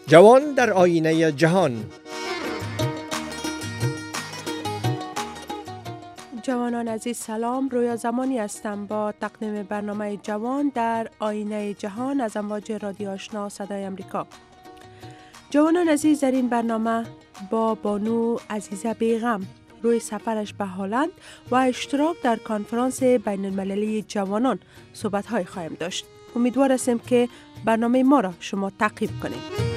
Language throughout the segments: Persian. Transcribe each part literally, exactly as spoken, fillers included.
جوان در آینه جهان. جوانان عزیز سلام، رویا زمانی هستم با تقدیم برنامه جوان در آینه جهان از امواج رادیو آشنا صدای امریکا. جوانان عزیز، در این برنامه با بانو عزیزه بیغم روی سفرش به هلند و اشتراک در کنفرانس بین المللی جوانان صحبت های خواهیم داشت. امیدوار هستیم که برنامه ما را شما تعقیب کنید.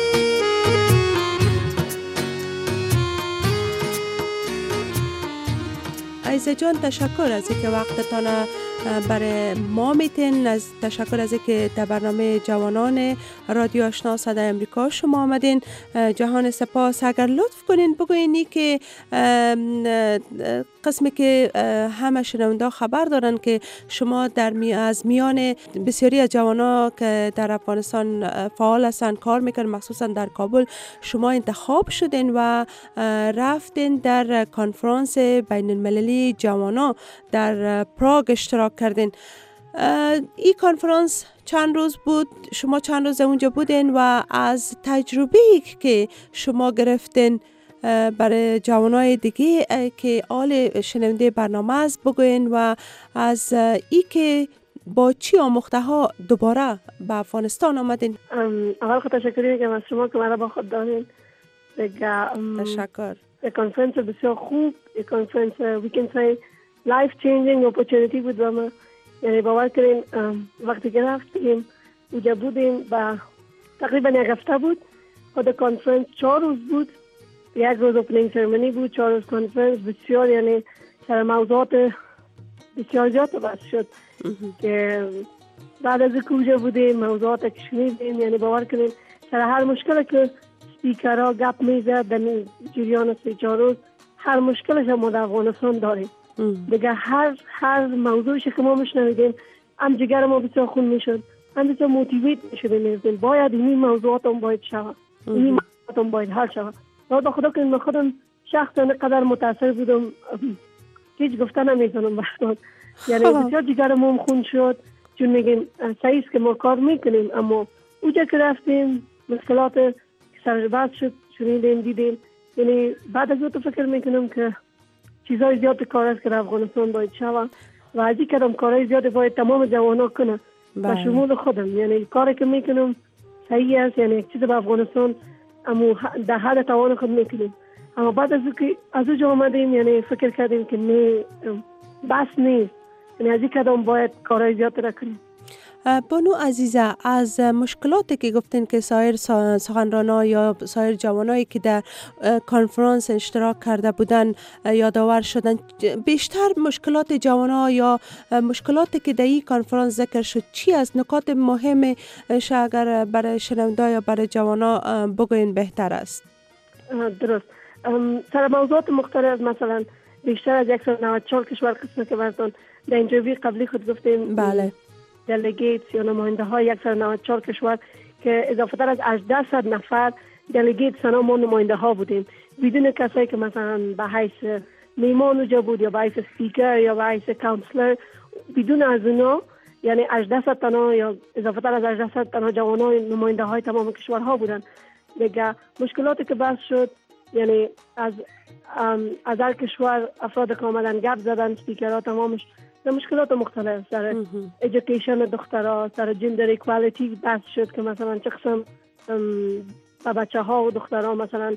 عزیزه جان، تشکر از اینکه وقتتان برای ما میتین. از تشکر از اینکه در برنامه جوانان رادیو آشنا صدای امریکا شما آمدین. جهان سپاس. اگر لطف کنین بگوین که قسمی که همه شنونده خبر دارن که شما در می از میان بسیاری از جوانا که در افغانستان فعال هستن کار میکنن، مخصوصا در کابل، شما انتخاب شدین و رفتین در کنفرانس بین المللی جوانا در پراگ اشتراک کردین. این کنفرانس چند روز بود؟ شما چند روز اونجا بودین و از تجربه‌ای که شما گرفتین برای جوانای دیگه که آل شنونده برنامه است بگوین و از ای که با چی آموخته ها دوباره به افغانستان آمدین. اول خود تشکر میگم از شما که مرا با خود دارین. تشکر. یک کنفرانس بسیار خوب، یک کنفرانس we can say life changing opportunity بود با ما. یعنی باور کنین وقتی که رفتیم اونجا بودیم و تقریبا یک هفته بود. خود کنفرانس چهار روز بود، یک روز اوپنینگ سرمونی بود، چهار روز کنفرانس. بسیار یعنی سر موضوعات بسیار زیاد بحث شد که بعد از که اونجا بودیم موضوعات که شنیدیم، یعنی باور کنین سر هر مشکل که سپیکرها گپ میزد در جریان سه چهار روز، هر مشکلش هم در افغانستان داریم دیگه. هر هر موضوعش که ما میشنویدیم هم جگر ما بسیار خون میشد، هم بسیار موتیویت میشدیم، میگفتیم باید این موضوعات هم باید شود، این موضوعات هم باید حل شود. و با خدا که من خودم شخصا قدر متاثر بودم هیچ گفتن نمیتونم بحثان. یعنی بسیار جگر ما هم خون شد، چون میگیم صحیح است که ما کار میکنیم، اما اونجا که رفتیم مشکلات سر بحث شد، شنیدیم دیدیم. یعنی بعد از اون تو فکر میکنم که چیزای زیاد کار است که در افغانستان باید شود و از این کدام کارهای زیاد باید تمام جوانا کنه و شمول خودم. یعنی کاری که میکنم صحیح است، یعنی یک چیز به افغانستان اما در حد توان خود میکنیم. اما بعد از که از اونجا آمدیم یعنی فکر کردیم که نه بس نیست، یعنی از این کدام باید کارهای زیاد را کنیم. بانو عزیزه، از مشکلاتی که گفتین که سایر سخنران‌ها یا سایر جوانایی که در کنفرانس اشتراک کرده بودن یادآور شدن، بیشتر مشکلات جوان‌ها یا مشکلاتی که در این کنفرانس ذکر شد چی از نکات مهم ش اگر برای شنونده یا برای جوانا بگوین بهتر است؟ درست. سر موضوعات مختلف، مثلا بیشتر از صد و نود و چهار کشور قسم که براتون در اینترویو قبلی خود گفتیم. بله. دلیگیت یا نماینده های صد و نود و چهار کشور که اضافه تر از هجده نفر دلیگیت سنا ما نماینده ها بودیم، بدون کسایی که مثلا به حیث میمان اونجا بود یا به حیث سپیکر یا به حیث کانسلر. بدون از اونا یعنی هجده تنا یا اضافه تر از هجده تنا جوانای نماینده های تمام کشورها بودن دیگه. مشکلاتی که بحث شد یعنی از از هر کشور افراد که آمدن گپ زدن، سپیکرها تمامش در مشکلات مختلف سر ایژوکیشن دخترها، سر جندر ایکوالیتی بحث شد که مثلا چه قسم با بچه ها و دخترها مثلا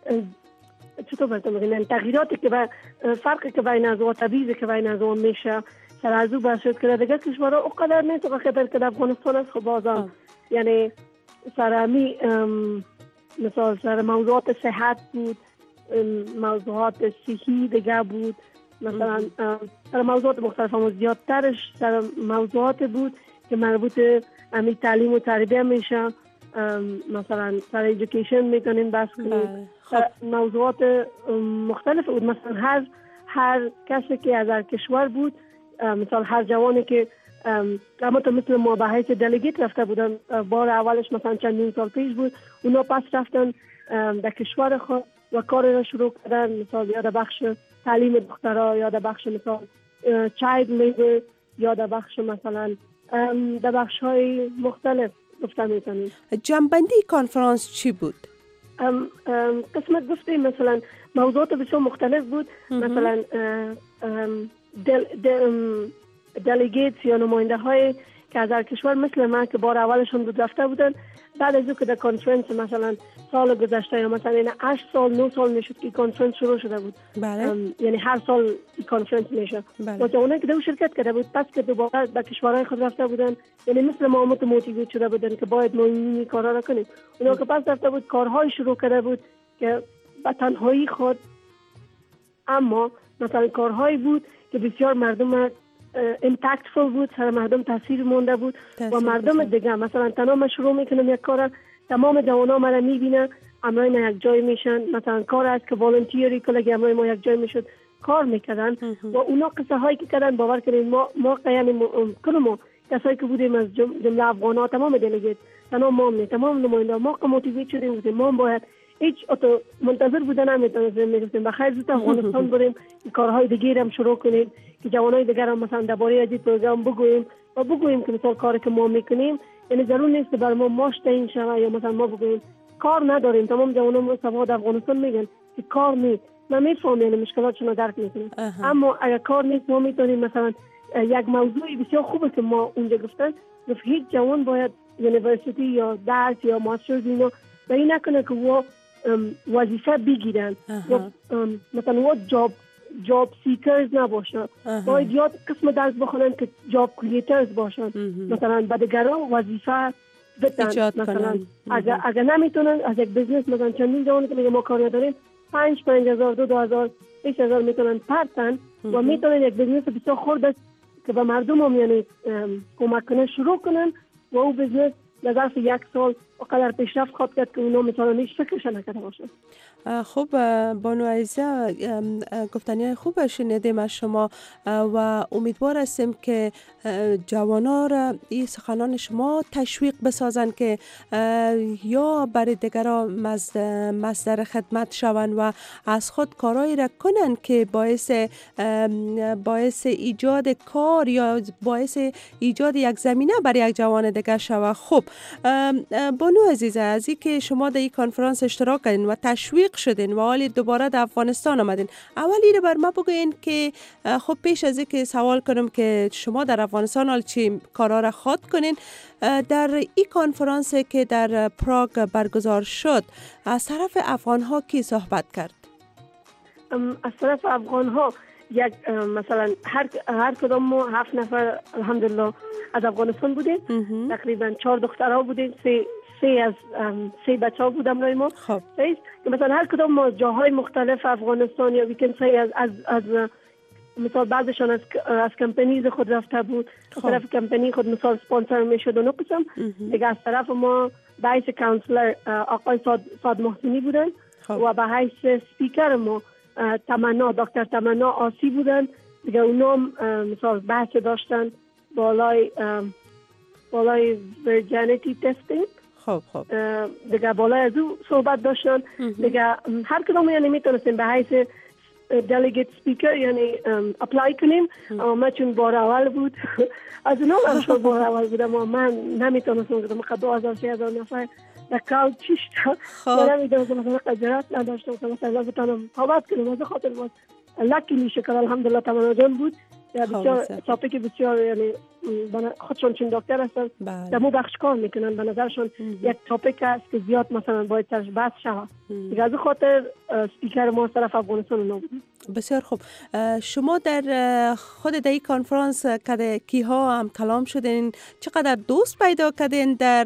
چطور براتون بگم تغییراتی که فرقی که بین از و تبعیضی که بین از و میشه سر از او بحث شد که دیگه کشورها اونقدر نیست و خطر که در افغانستان است. خب بازم یعنی سر همی مثلا سر موضوعات صحت بود، موضوعات صحی دیگه بود، مثلا سر موضوعات مختلف هم زیادترش سر موضوعات بود که مربوط امی تعلیم و تربیه میشه. مثلا سر ایژوکیشن میتونین بحث کنیم. موضوعات مختلف بود. مثلا هر هر کسی که از هر کشور بود، مثلا هر جوانی که اما تو مثل ما به حیث دلیگیت رفته بودن بار اولش مثلا چندین سال پیش بود، اونا پس رفتن در کشور خود و کار را شروع کردن، مثلا یا در بخش تعلیم دخترها یا در بخش مثلا چایلد لیبر یا در بخش مثلا در بخش های مختلف گفتن میتونیم. جنبندی کنفرانس چی بود؟ ام ام قسمت گفتیم مثلا موضوعات بسیار مختلف بود. مثلا دل دل دلیگیت یا نماینده های که از هر کشور مثل من که بار اولشون بود رفته بودن، بعد از او که در کنفرانس مثلا سال گذشته یا مثلا این هشت سال نه سال میشد که کنفرانس شروع شده بود. بله. یعنی هر سال این کنفرانس میشه. بله. و اونایی که در شرکت کرده بود پس که دوباره به کشورهای خود رفته بودن، یعنی مثل ما موتیویت شده بودن که باید ما این کارا را کنیم. اونا که پس رفته بود کارهای شروع کرده بود که به تنهایی خود، اما مثلا کارهایی بود که بسیار مردم امپکتفول بود، سر مردم تاثیر مونده بود و مردم دیگه مثلا تنها من شروع میکنم یک کار، تمام جوانا مرا میبینه، امرای ما یک جای میشن، مثلا کار است که والنتیری کلگی امرای ما یک جای میشد کار میکردن و اونا قصه هایی که کردن باور کنین ما ما قیام کلمو کسایی که بودیم از جمله افغانا تمام دلیگیت تمام ما تمام نماینده ما که موتیویت شدیم بودیم ما باید هیچ اتو منتظر بودن نمیتونستیم میگفتیم بخیر زود افغانستان بریم کارهای دیگه هم شروع کنیم که جوانای دیگر هم مثلا درباره از این پروگرام بگوییم و بگوییم که مثلا کاری که ما میکنیم یعنی ضرور نیست که بر ما ماش تعیین شوه یا مثلا ما بگوییم کار نداریم. تمام جوانان سواد افغانستان میگن که کار نیست. من میفهمم یعنی مشکلاتشون رو درک میکنم، اما اگر کار نیست ما میتونیم مثلا یک موضوعی بسیار خوبه که ما اونجا گفتن گفت هیچ جوان باید یونیورسیتی یا درس یا ماسترز اینو و این نکنه که و وظیفه بگیرن مثلا و جاب جاب سیکرز نباشن، باید یاد قسم درس بخونن که جاب کریترز باشن، مثلا به دیگران وظیفه بدن. مثلا اگر اگر نمیتونن از یک بیزنس مثلا چندین جوانی که میگه ما کار نداریم پنج پنج هزار دو دو هزار بیست هزار میتونن پرتن و میتونن یک بیزنس بسیار خرد که به مردم هم یعنی کمک کنن شروع کنن و او بیزنس در ظرف یک سال وقدر پیشرفت خواهد کرد که اونا مثلا هیچ فکرش نکرده باشن. خب بانو عزیزه گفتنی خوب شنیدیم از شما و امیدوار هستیم که جوانا را این سخنان شما تشویق بسازن که یا برای دیگران مصدر خدمت شوند و از خود کارایی را کنن که باعث باعث ایجاد کار یا باعث ایجاد یک زمینه برای یک جوان دیگر شود. خب بانو عزیزه، از این که شما در این کنفرانس اشتراک کردین و تشویق شدین و حالی دوباره در افغانستان آمدین، اولی رو بر ما بگوین که خب پیش از این که سوال کنم که شما در افغانستان حال چی کارا را خواد کنین، در این کنفرانس که در پراگ برگزار شد از طرف افغان ها کی صحبت کرد؟ از طرف افغان ها یک مثلا هر هر کدام ما هفت نفر الحمدلله از افغانستان بودیم، تقریبا چهار دخترها بودیم، سه سه از سه بچه‌ها بودم روی ما. خب مثلا هر کدام ما جاهای مختلف افغانستان یا ویکن سه از از از مثلا بعضشان از از کمپانیز خود رفته بود، از طرف کمپانی خود مثلا اسپانسر میشد و نه قسم دیگه. از طرف ما به حیث کانسلر آقای صاد صاد محسنی بودن و به حیث سپیکر ما تمنا دکتر تمنا آسی بودن دیگه. اونا مثلا بحث داشتن بالای بالای ورجینیتی تستینگ. خب خب دیگه بالای از او صحبت داشتن دیگه. هر کدوم یعنی میتونستیم به حیث دلیگیت سپیکر یعنی اپلای کنیم، اما من چون بار اول بود از اونا هم بار اول بودم و من نمیتونستم که من دو هزار سه هزار نفر در کال چیشتا من نمیتونستم مثلا قدرت نداشتم که مثلا بتانم صحبت کنم. از خاطر باز لکی میشه که الحمدلله تمنا جان بود بسیار تاپیک بسیار یعنی خودشون چون دکتر هستن در مو بخش کار میکنن، به نظرشون یک تاپیک است که زیاد مثلا باید سرش بحث شود دیگه. از خاطر سپیکر ما طرف افغانستان نبود. بسیار خوب. شما در خود در این کنفرانس که کیها هم کلام شدین، چقدر دوست پیدا کردین در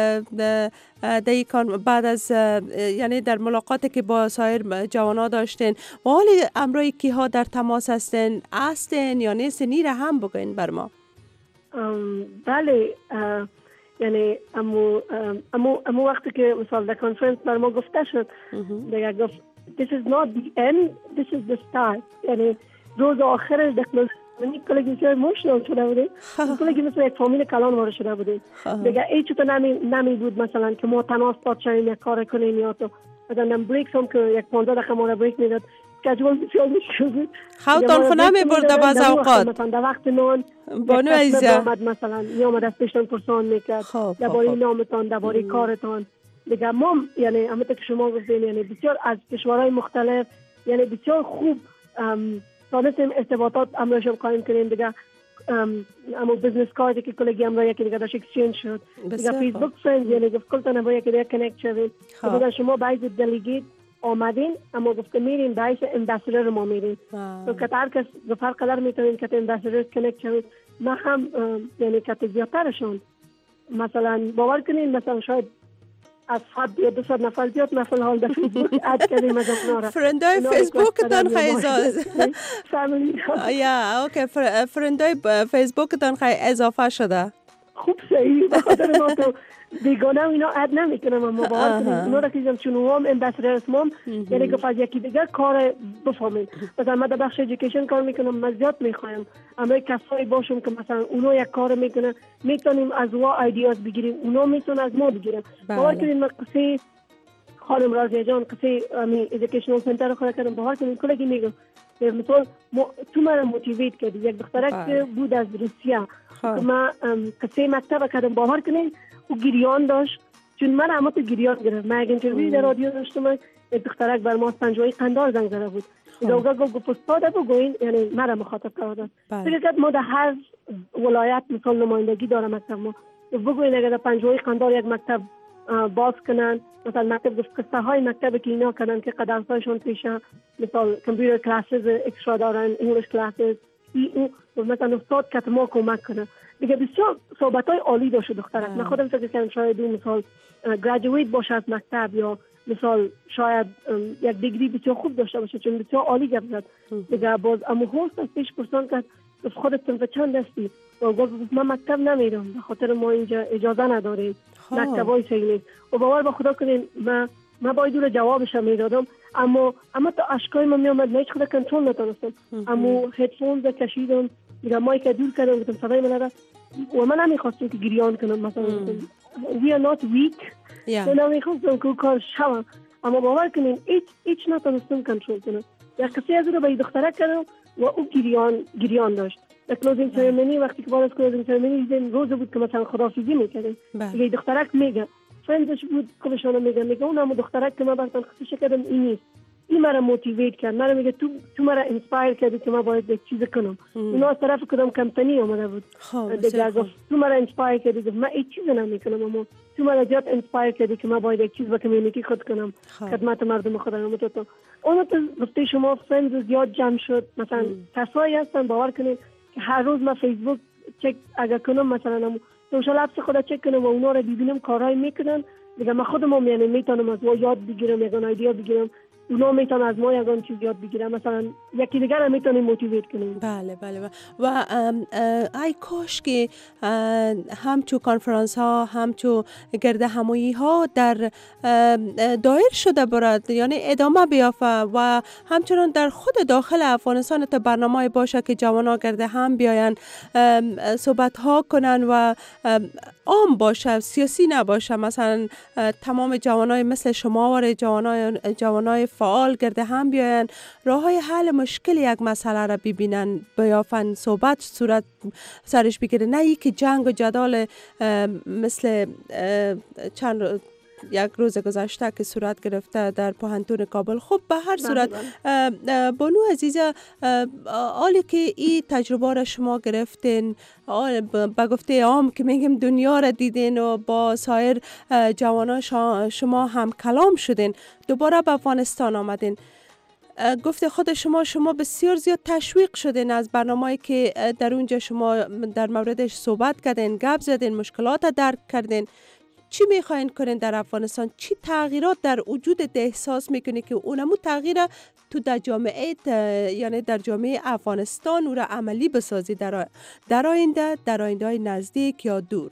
در بعد از یعنی در ملاقاتی که با سایر جوانا داشتین و حالی امروی کیها در تماس هستین هستین یا نیستین، این را هم بگوین بر ما. بله یعنی امو امو امو وقتی که مثلا در کنفرانس بر ما گفته شد دیگه گفت this is not the end, this is the start. یعنی روز آخر دکلوز منی کلگی بسیار ایموشنال شده بودیم، کلگی مثل یک فامیل کلان وارد شده بودیم دیگه. ای چطور نمی نمی بود مثلا که ما تناس پاد شویم یک کار کنیم یا تو مثلا بریکس هم که یک پانزده دقیقه ما را بریک میداد اسکجول بسیار مشکل بود. خوتان خونه می برده بعض اوقات مثلا در وقت نان بانو عزیزه مثلا می آمد از پیشتان پرسان میکرد درباره نامتان، درباره کارتان. دیگه ما یعنی همونطور که شما گفتین یعنی بسیار از کشورهای مختلف یعنی بسیار خوب تانستیم ارتباطات امروز قایم کنیم. دیگه اما بزنس کارتی که کلگی هم را یکی دیگه داشت اکسچنج شد. دیگه فیسبوک فرند یعنی گفت کلتان با یکی دیگه کنکت شدیم. دیگه شما باید دلیگیت آمدین اما گفت میرین باعث امباسادور ما میرین. تو که هر کس گفت هر قدر میتونین که امباسادور کنکت شوید. ما هم یعنی که زیادترشون مثلا باور کنین مثلا شاید از صد یا دوصد نفر زیاد نفر حال در فیسبوک اد کردیم از اونها. فرندای فیسبوک تان خیلی یا اوکی فرندای فیسبوک تان خیلی اضافه شده. خوب صحیح بخاطر ما تو بیگانه و اینا اد نمیکنم اما باور کنیم اونا را که چون هم امباسادور اسمم یعنی که از یکی دیگر کار بفهمین. مثلا من در بخش ایژوکیشن کار میکنم من زیاد میخوایم اما کسایی باشم که مثلا اونا یک کار میکنه میتونیم از وا ایدیاز بگیریم اونا میتونن از ما بگیرن. باور کنیم من قصه خانم رازیه جان قصه امی ایژوکیشنال سنتر رو خود کردم. باور کنیم کلگی میگم مثلا تو من موتیویت کردی یک دخترک بود از روسیه ما قصه مکتب کردم. باور کنیم او گریان داشت چون من اما تو گریان گرفت. من یک انترویو در رادیو داشتم یک دخترک بر ما پنجوایی قندار زنگ زده بود. دوگا گفت گفت استاد بگوین یعنی مرا مخاطب کردن. فکر ما در هر ولایت مثال نمایندگی داره مکتب ما بگوین اگر در پنجوایی قندار یک مکتب باز کنن مثلا مکتب گفت قصه های مکتب که اینا کنن که قدرسایشون پیشه مثال کامپیوتر کلاسز اکسترا دارن انگلیش کلاسز این مثلا استاد که ما کمک کنه. دیگه بسیار صحبت های عالی داشت دخترک. من خودم فکر کنم شاید اون مثال گریجویت باشه از مکتب یا مثال شاید یک دیگری بسیار خوب داشته باشه چون بسیار عالی گفت زد. دیگه باز اما هست از پیش پرسان کرد گفت خودت تنفه چند دستی و گفت من مکتب نمیرم به خاطر ما اینجا اجازه نداریم مکتب های صحیح نیست. و باور با خدا کنین من من باید دور جوابش میدادم اما اما تا اشکای من میامد من هیچ خدا کنترل نتونستم اما هدفونز کشیدم دیگه مایک دور کردم گفتم صدای من را و من نمیخواستم که گریان کنم مثلا we are not weak من نمیخواستم که کار شوم اما باور کنین هیچ هیچ نتونستم کنترل کنم. یک کسی از رو به دخترک کردم و او گریان گریان داشت. در کلوزینگ سرمنی وقتی که بعد از کلوزینگ سرمنی دیدم روز بود که مثلا خداحافظی میکردیم دیگه دخترک میگه فرندش بود کلشانو میگه میگه اونم دخترک که من براتون خصوصی کردم این نیست این مرا موتیویت کرد. مرا میگه تو تو مرا انسپایر کردی که من باید یک چیز کنم. اونا از طرف کدام کمپانی اومده بود دیگه گفت تو مرا انسپایر کردی گفت من هیچ چیز نمیکنم اما تو مرا زیاد انسپایر کردی که من باید یک چیز با کمیونیتی خود کنم خدمت مردم خودم. تو اون تو گفته شما فرند زیاد جمع شد مثلا کسایی هستن باور کنید که هر روز من فیسبوک چک اگر کنم مثلا سوشال اپس خدا چک کنم و اونا رو ببینم کارهای میکنن دیگه من خودم یعنی میتونم از ما یاد بگیرم یگان ایده بگیرم اونا میتونن از ما یگان چیز یاد بگیرن مثلا یکی دیگر هم میتونیم موتیویت کنیم. بله بله بله. و ای کاش که همچو کانفرانس ها همچو گرد همایی ها در دایر شده برد یعنی ادامه بیافته و همچنان در خود داخل افغانستان تا برنامه باشه که جوان ها گرد هم بیاین صحبت ها کنن و عام باشه سیاسی نباشه مثلا تمام جوانای مثل شما و جوانای جوانای فعال گرد هم بیاین راه های حل مشکل یک مسئله را ببینن بیافن صحبت صورت سرش بگیره نه ای که جنگ و جدال مثل چند یک روز گذشته که صورت گرفته در پوهنتون کابل. خب به هر صورت بانو عزیزه حالی که این تجربه را شما گرفتین با گفته عام که میگم دنیا را دیدین و با سایر جوانان شما هم کلام شدین دوباره به افغانستان آمدین گفته خود شما شما بسیار زیاد تشویق شدین از برنامه‌ای که در اونجا شما در موردش صحبت کردین گپ زدین مشکلات درک کردین. چی میخواین کنین در افغانستان؟ چی تغییرات در وجود احساس میکنی که اونمو تغییر تو در جامعه یعنی در جامعه افغانستان او را عملی بسازی در در آینده در آینده های نزدیک یا دور؟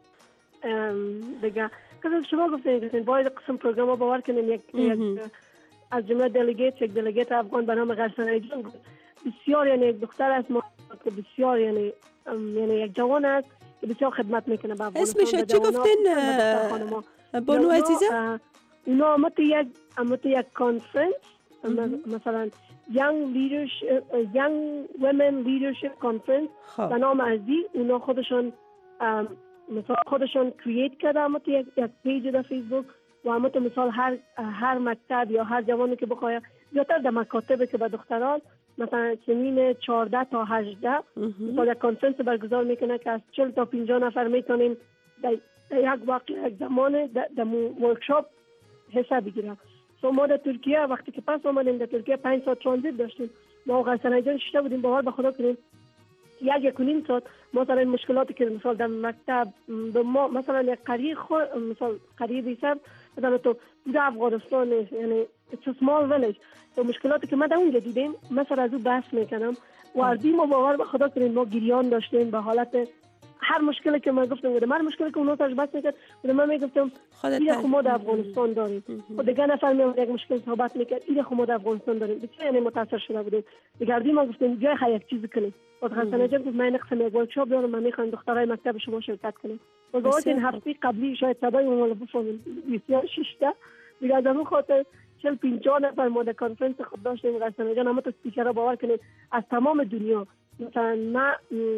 دیگه که شما گفتین باید قسم پروگرام ها باور کنیم یک از جمله دلیگیت یک دلیگیت افغان به نام غرسنه جان بسیار یعنی یک دختر است ما که بسیار یعنی یعنی یک جوان است بسیار خدمت میکنه با افغانستان. اسمش چی گفتین بانو عزیزه؟ اونا آمد یک آمد یک کانفرنس مثلا Young Leadership Young Women Leadership Conference به نام ازی. اونا خودشون مثلا خودشون کرییت کرده اما تو یک پیج در فیسبوک و اما تو مثال هر هر مکتب یا هر جوانی که بخواه زیادتر در مکاتب که به دختران مثلا سنین چهارده تا هجده مثلا یک کنفرانس برگزار میکنه که از چهل تا پنجاه نفر میتونیم در یک وقت یک زمان در ورکشاپ حصه بگیرم. سو ما در ترکیه وقتی که پس آمدیم در ترکیه پنج ساعت ترانزیت داشتیم. ما غرسنه جان شده بودیم باور به خدا کنیم یک یک و نیم ساعت مثلا مشکلاتی که مثلا در مکتب به ما مثلا یک قریه خور مثلا قریه بیشتر مثلا تو در افغانستان یعنی it's a small village تو مشکلاتی که ما در اونجا دیدیم مثلا از او بحث میکنم و از ما باور به خدا کنیم ما گریان داشتیم به حالت هر مشکلی که من گفتم بودم هر مشکلی که اونها تاش بحث میکرد بودم من میگفتم ایره خود ما در افغانستان داریم و دیگه نفر میاد یک مشکل صحبت میکرد ایره خود ما در افغانستان داریم بسیار یعنی متاثر شده بودیم دیگه از ما گفتیم جای خیلی یک چیزی کنیم و حسن جان گفت من نقصم یک ورکشاپ دارم من میخوام دخترای مکتب شما شرکت کنیم و باید این هفته قبلی شاید صدای ما رو بفهمیم بسیار شیشته دیگه از اون خاطر چهل پنجاه نفر ما در کنفرانس خود داشتیم حسن جان اما تو اسپیکرها باور کنید از تمام دنیا مثلا ما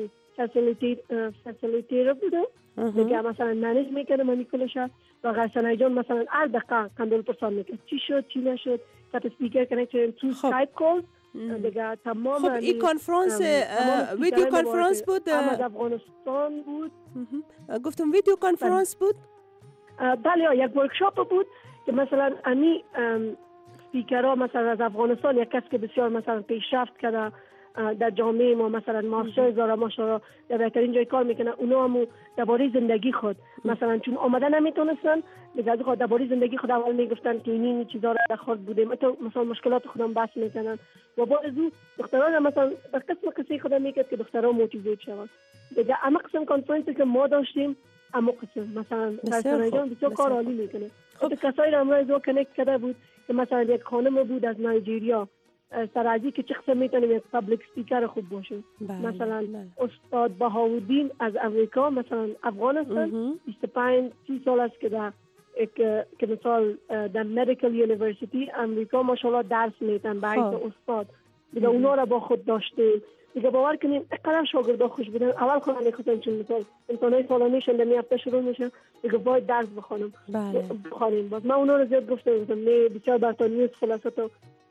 فسیلیتیر بوده دیگه مثلا منیج میکنه من کلشه و غرسنه جان مثلا هر دقیقه کندول پرسان میکنه چی شد چی نشد که اسپیکر کنه که تو سکایپ کال دیگه تمام خب این کنفرانس ویدیو کنفرانس بود از افغانستان بود گفتم ویدیو کنفرانس بود بله یک ورکشاپ بود که مثلا امی اسپیکرها مثلا از افغانستان یک کس که بسیار مثلا پیشرفت کرده در جامعه ما مثلا مارشال زارا ماشاءالله در بهترین جای کار میکنه اونا هم درباره زندگی خود مثلا چون آمده نمیتونستن دیگه از خود درباره زندگی خود اول میگفتن که این این چیزا رو در خود بودیم تو مثلا مشکلات خودم بحث میکنن و بعد از اون دختران مثلا در قسم قصه خودم میگه که دخترها موتیویت شوند دیگه اما قسم کنفرانسی که ما داشتیم اما قسم مثلا مثلا جان بسیار کار عالی میکنه خب کسایی رو امروز رو کنکت کرده بود که مثلا یک خانم بود از نایجریا سرازی که چه قسم میتونیم یک پابلیک سپیکر خوب باشه مثلا بله. استاد بهاءالدین از امریکا مثلا افغانستان بیست و پنج سی سال است که در که مثال در مدیکال یونیورسیتی امریکا ماشاءالله درس میدن به حیث استاد دیگه اونا را با خود داشته دیگه باور کنیم اقدر شاگردا خوش بودن اول خودم میخواستم چون مثال امتحانات سالانیشون در هفته شروع میشه دیگه باید درس بخونم بله. بخونیم باز من اونا رو زیاد گفتم نه بسیار برتانیوس خلاصه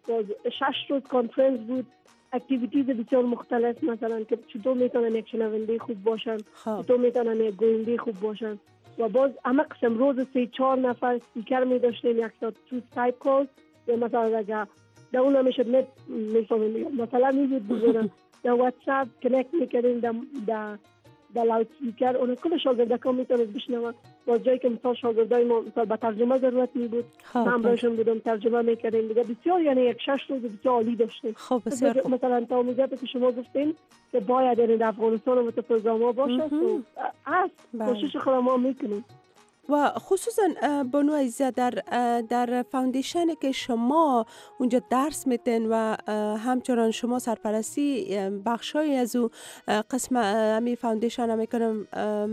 شش روز کنفرانس بود اکتیویتیز بسیار مختلف مثلا که چطور میتونن یک شنونده خوب باشن چطور میتونن یک گوینده خوب باشن و باز اما قسم روز سه چهار نفر سپیکر می داشتیم یک ساعت تو سکایپ کال یا مثلا اگر در اون همیشه نت میفهمیم مثلا میزید بزرم در واتساپ کنکت میکردیم در در لاود سپیکر اون کل شاگردکان میتونن بشنون با جایی که مثال شاگردای ما مثال با ترجمه ضرورت می بود من برایشون بودم ترجمه میکردیم دیگه بسیار یعنی یک شش روز بسیار عالی داشتیم خب بسیار مثلا تا موضوعی که شما گفتین که باید در افغانستان و پروگرام ها باشه است کوشش خود ما میکنیم و خصوصا بانو عزیزه در در فاوندیشنی که شما اونجا درس میدین و همچنان شما سرپرستی بخشای از او قسم امی فاوندیشن هم میکنم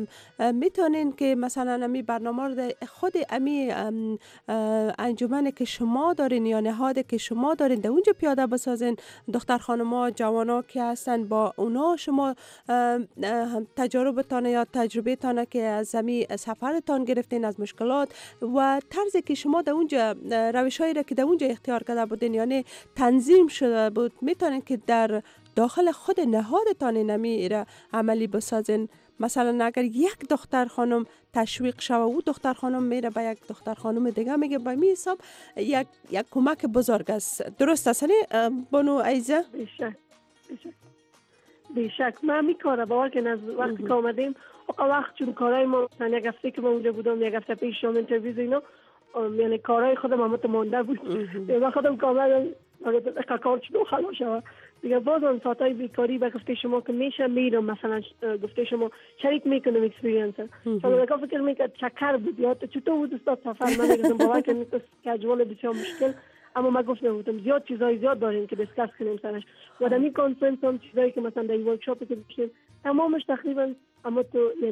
میتونین که مثلا امی برنامه رو خود امی انجمنی که شما دارین یا نهادی که شما دارین در اونجا پیاده بسازین دختر خانما جوانا که هستن با اونا شما تجربتان یا تجربهتان که از امی سفرتان گرفتین از مشکلات و طرزی که شما در اونجا روشایی را که در اونجا اختیار کرده بودین یعنی تنظیم شده بود میتونین که در داخل خود نهادتان نمی را عملی بسازین مثلا اگر یک دختر خانم تشویق شوه و دختر خانم میره به یک دختر خانم دیگه میگه به می حساب یک یک کمک بزرگ است درست است بانو عیزه بیشک بیشک بیشک من میکاره باور که از وقتی که آمدیم اون وقت چون کارهای ما مثلا یک هفته که ما اونجا بودم یک هفته پیش شام انترویوز اینا یعنی کارهای خودم هم مانده بود من خودم کاملا کار چطور خلاص شد دیگه باز اون ساعتای بیکاری به گفته شما که میشه میرم مثلا گفته شما شریک میکنم اکسپریانس فقط که فکر میکرد چکر بود یا چطور بود استاد سفر من میگم باور که نیست کجوال بسیار مشکل اما من گفتم بودم زیاد چیزای زیاد داریم که دیسکس کنیم سرش و در این کانفرنس هم چیزایی که مثلا در این ورکشاپ که داشتیم تمامش تقریبا اما تو یعنی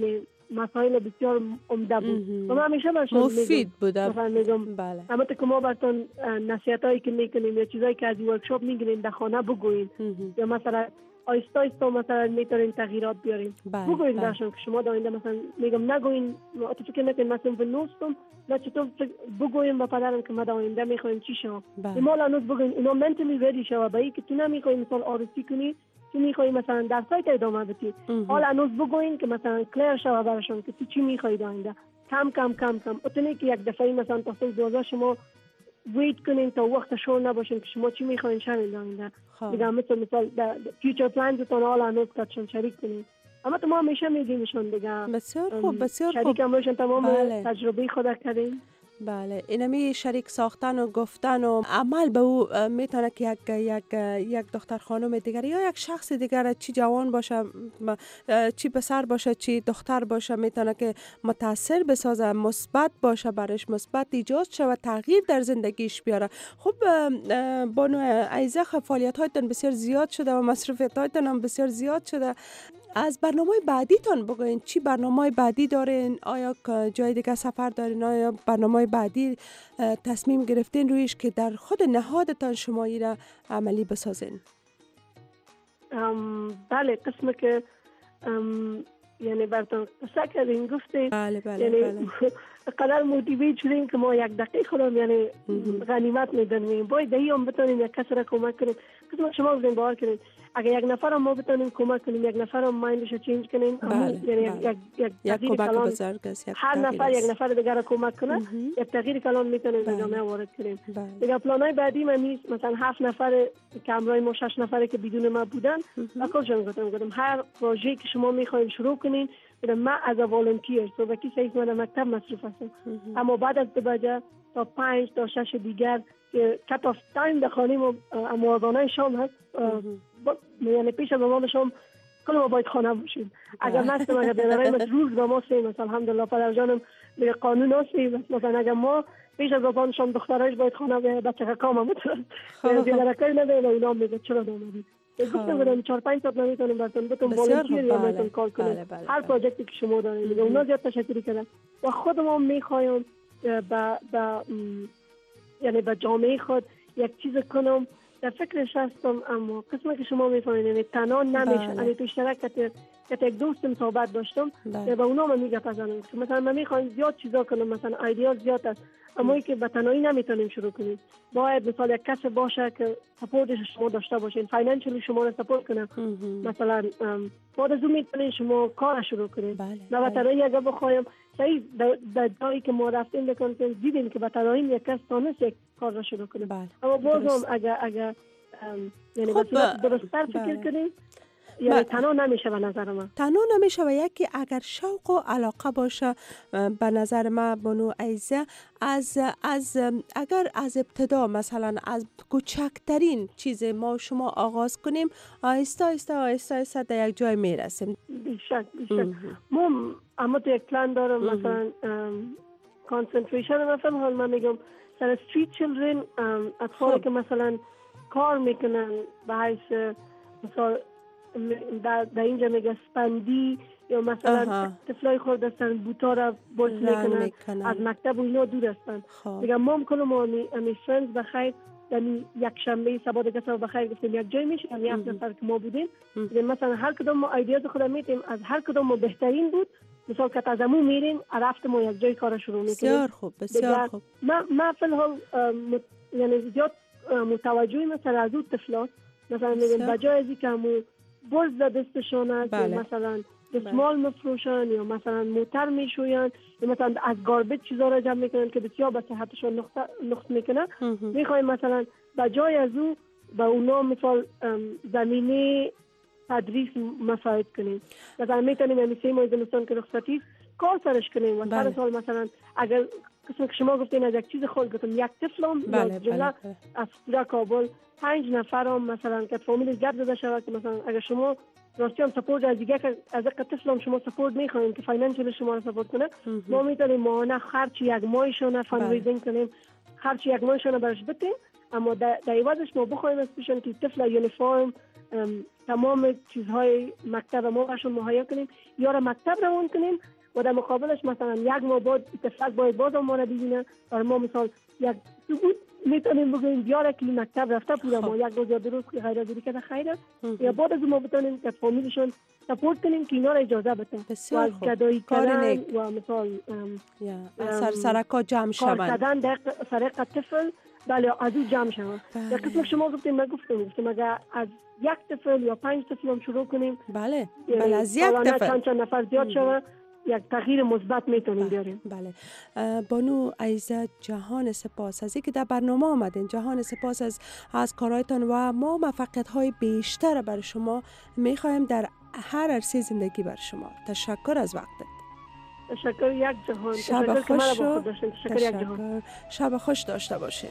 مسائل بسیار عمده بود و من همیشه برشون مفید بوده. مثلا میگم بله. اما که ما براتون نصیحتایی که میکنیم یا چیزایی که از ورکشاپ میگیریم در خانه بگوین یا مثلا آیستا آیستا مثلا میتونین تغییرات بیارین بگوین درشون که شما در آینده مثلا میگم نگوین تو فکر نکنین مثلا به نوستم نه چطور بگوین با پدرم که ما در آینده میخوایم چی شما ما لانوز بگوین اونا منتلی ریدی شما با ای که تو نمیخوایم مثلا آرزی کنی تو میخوایی مثلا در سایت ادامه بدی حالا هنوز بگوین که مثلا کلیر شوه برشون که تو چی میخوایی داینده کم کم کم کم اتنی که یک دفعه مثلا تا سال دوازده شما ویت کنین تا وقت شور نباشین که شما چی میخواین شنین داینده دیگه مثل مثال در فیوچر پلانزتون حالا هنوز کتشون شریک کنین اما تو ما همیشه میگیمشون دیگه بسیار خوب بسیار خوب شریک هم روشن تمام بله. تجربه خود کردیم بله اینمی شریک ساختن و گفتن و عمل به او میتونه که یک یک یک دختر خانم دیگر یا یک شخص دیگر چی جوان باشه چی پسر باشه چی دختر باشه میتونه که متاثر بسازه مثبت باشه برش مثبت ایجاد شه و تغییر در زندگیش بیاره. خب بانو عیزه فعالیت هایتون بسیار زیاد شده و مصروفیت هایتون هم بسیار زیاد شده. از برنامه بعدیتان بگوین چی برنامه بعدی دارین؟ آیا جای دیگه سفر دارین؟ آیا برنامه بعدی تصمیم گرفتین رویش که در خود نهادتان شما ای را عملی بسازین؟ بله قسمه که یعنی براتون قصه کردین گفته بله بله یعنی بله. قدر موتیویت شدیم که ما یک دقیقه خودم یعنی غنیمت میدونیم باید دهی هم بتونیم یک کس را کمک کنیم. قسمه شما بزنیم باور کنیم اگر یک نفر هم ما بتونیم کمک کنیم یک نفر هم مایندش رو چینج کنیم بله یعنی بله. یک یک یک کمک بزرگ است هر نفر یک نفر دیگر را کمک کنه یک تغییر کلان میتونیم در جامعه وارد کنیم. دیگه پلانای بعدی من نیست مثلا هفت نفر که همراه ما شش نفره که بدون ما بودن اکلشون گفتم گفتم هر پروژه‌ای که شما میخواین شروع کنین من از والنتیر تو وکی سیس من مکتب مصروف هستم اما بعد از بجا تا پنج تا شش دیگر که کت آف تایم دخانیم و اموارگانه شام هست یعنی پیش از زمان شام کل ما باید خانه باشیم اگر نستم اگر بیدارای ما روز با ما سیم مثلا الحمدلله پدر جانم به قانون هستیم مثلا اگر ما پیش از زمان شام دخترایش باید خانه به بچه که کام هم بترن بیدارکای نده و اینا میگه چرا نامدید گفتم بودم چهار پنج ساعت نمیتونم براتون بتون والنتیر یا میتون کار کنیم هر پروژکتی که شما دارید دیگه اونا زیاد تشکری کردن و خودم میخوایم با با یعنی با جامعه خود یک چیز کنم در فکرش هستم اما قسمه که شما میفهمید تنها نمیشه یعنی تو اشتراک که که یک دوستم صحبت داشتم و اونا من میگه پسندم مثلا من میخوام زیاد چیزا کنم مثلا ایدیا زیاد است اما ای که به تنهایی نمیتونیم شروع کنیم باید مثلا یک کس باشه که سپورتش شما داشته باشین فاینانشلی شما رو سپورت کنه مثلا بعد از اون میتونین شما کار شروع کنید نه به تنهایی اگه بخوایم صحیح در جایی که ما رفتیم بکنیم دیدیم که به تنهایی یک کس تانست یک کار را شروع کنیم اما بازم اگر اگر یعنی وسیلت درست‌تر فکر کنیم یعنی تنها نمیشه به نظر من تنها نمیشه و یکی اگر شوق و علاقه باشه به نظر من بانو عیزه از از اگر از ابتدا مثلا از کوچکترین چیز ما شما آغاز کنیم آهسته آهسته آهسته آهسته در یک جای میرسیم. بیشک بیشک ما اما تو یک پلان دارم مثلا کانسنتریشن مثلا حال من میگم سر استریت چیلدرن اطفال که مثلا کار میکنن به حیث مثلا در, در اینجا میگه سپندی یا مثلا طفلای خورد هستن بوتا را بولت میکنن از مکتب و اینا دور هستن دیگه ما هم کنم امی فرنز بخیر یعنی یک شنبه سبا دیگه سبا بخیر گفتیم یک جای میشه یعنی هفت نفر که ما بودیم مثلا هر کدوم ما ایدیاز خودم میتیم از هر کدوم ما بهترین بود مثلا که از امون میریم رفت ما یک جای کار شروع میکنیم بسیار خوب بسیار خوب ما ما فی الحال یعنی زیاد متوجهی مثلا از اون طفلات مثلا میگم بجای ازی که همون برز در دستشون است بله. یا مثلا دستمال مفروشن یا مثلا موتر میشوین یا مثلا از گاربیج چیزا را جمع میکنن که بسیار به صحتشون نقص میکنه میخوایم مثلا بجای از او به اونا مثال زمینه تدریس مساعد کنیم مثلا میتونیم همیشه ما زمستان که رخصتی کار سرش کنیم و سر سال مثلا اگر قسم که شما گفتین از یک چیز خود گفتم یک طفلم یا جمله از پورا کابل پنج نفرم مثلا که فامیل گپ زده شود که مثلا اگر شما راستی هم سپورت از دیگه که از یک طفلم شما سپورت میخواین که فاینانشلی شما رو سپورت کنه ما میتونیم ماهانه خرچ یک ماهشون فاندریزینگ کنیم خرچ یک ماهشون برش بتیم اما در عوضش ما بخوایم از پیشون که طفل یونیفرم تمام چیزهای مکتب ما برشون مهیا کنیم یا را مکتب روان کنیم و در مقابلش مثلا یک ماه بعد اتفاق باید باز ما را ببینه و ما مثال یک ثبوت میتونیم بگوییم بیاره که مکتب رفته پورا ما یک روز یا دو روز که غیر حاضری کرده خیره یا بعد از ما بتونیم که فامیلشون سپورت کنیم که اینا را اجازه بده و از گدایی کردن و مثال سر سرکا جمع شوند کار کردن در سرق طفل بله از او جمع شوند. یک قسم شما گفتیم من گفتم گفتم اگر از یک طفل یا پنج طفل هم شروع کنیم بله بله از یک طفل چند چند نفر زیاد شود یک تغییر مثبت میتونیم بیاریم. بله بانو عیزه جهان سپاس از اینکه در برنامه آمدین. جهان سپاس از از کارهایتان و ما موفقیت‌های بیشتر برای شما می‌خوایم در هر عرصه زندگی برای شما. تشکر از وقتت. تشکر یک جهان. شب خوش و تشکر یک جهان. شب خوش داشته باشین.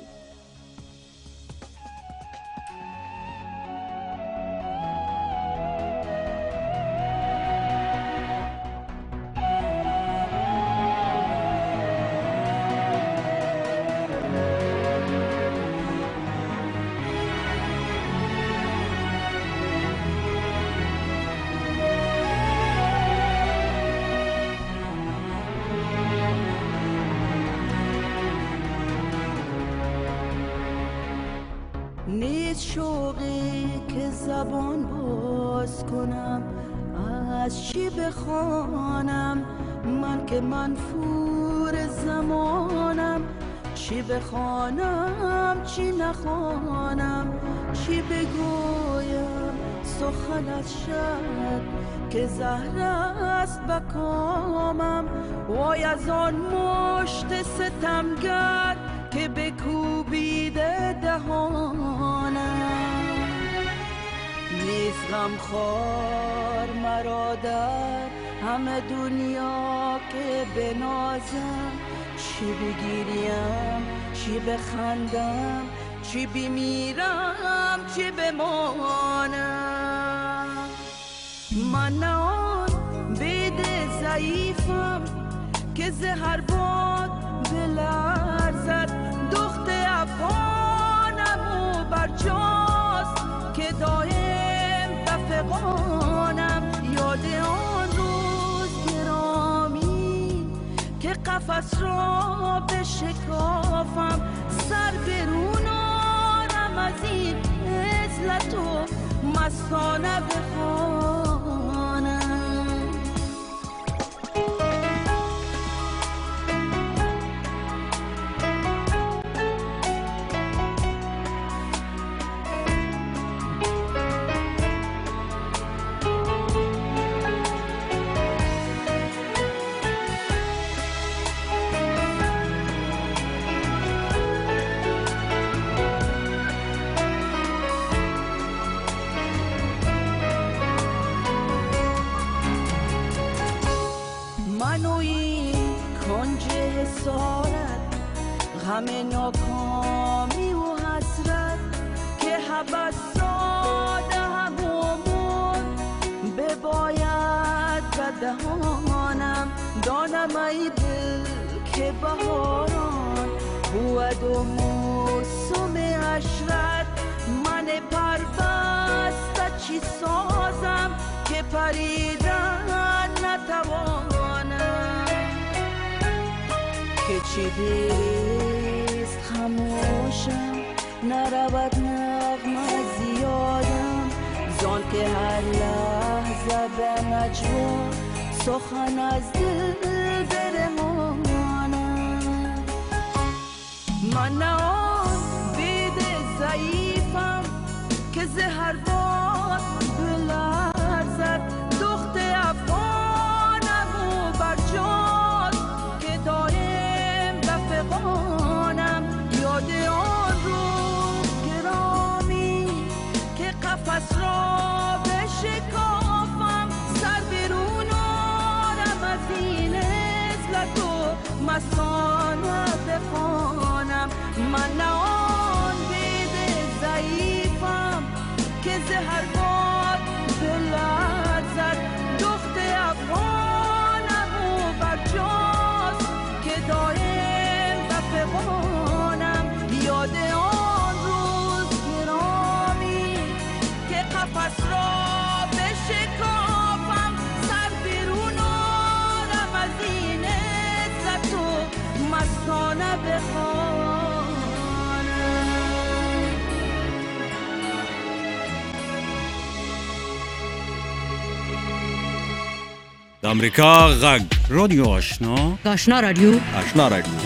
نیست شوقی که زبان باز کنم از چی بخوانم من که منفور زمانم چی بخوانم چی نخوانم چی بگویم سخن از شب که زهر است بکامم وای از آن مشت ستمگر که بکوبیده دهانم نیست غمخوار مرا در همه دنیا که بنازم چی بگیریم چی بخندم چی بمیرم چی بمانم من نه آن بید ضعیفم که زهر باد بلرزد دخت افغانم و برجاست که دایم بفغانم یاد آن روز گرامی که قفس را بشکافم سر برونارم از این عزلت و مستانه بخوانم غم ناکامی و حسرت که حبس ساده همومون بباید بدهانم دانم ای دل که بهاران بود و موسم عشرت من پربسته چی سازم که پریدن نتوانم که چی دیست خموشم نرود نغمه زیادم زان که هر لحظه به نجوا سخن از دل برمانم من نه آن بید ضعیفم که زهر باد بلرزد دخت افغانم و برجاست که دایم بفغانم یاد آن روز گرامی که قفس را بشکافم سر برون آرم از این عزلت و مستانه بخوانم من نه آن بید ضعیفم که زهر باد بلرزد دخت افغانم و برجاست که دایم بفغانم یاد آن روز گرامی که قفس را بشکافم سر بیرون آرم از بخوانم. د امریکا غږ رادیو آشنا آشنا رادیو آشنا رادیو